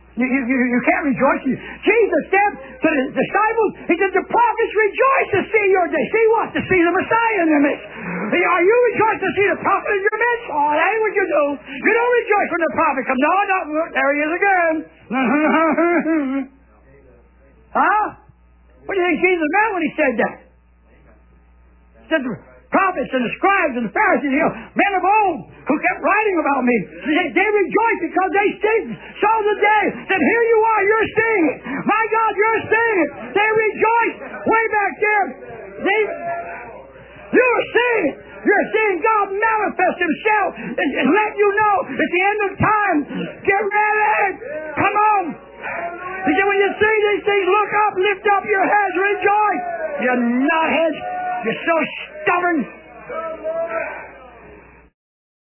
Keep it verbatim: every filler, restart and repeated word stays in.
You, you, you can't rejoice. Jesus said to the disciples, he said, the prophets rejoice to see your day. See what? To see the Messiah in their midst. Are you rejoiced to see the prophet in your midst? Oh, that ain't what you do. You don't rejoice when the prophet comes. No, no, there he is again. Huh? What do you think Jesus meant when he said that? He said, the prophets and the scribes and the Pharisees, you know, men of old who kept writing about me, they, they rejoiced because they saw the day that here you are, you're seeing it. My God, you're seeing it. They rejoiced way back there. They, you're seeing it. You're seeing God manifest Himself and, and let you know at the end of time, get ready. Come on. He said, when you see these things, look up, lift up your heads, rejoice. You nutheads. You're so stubborn.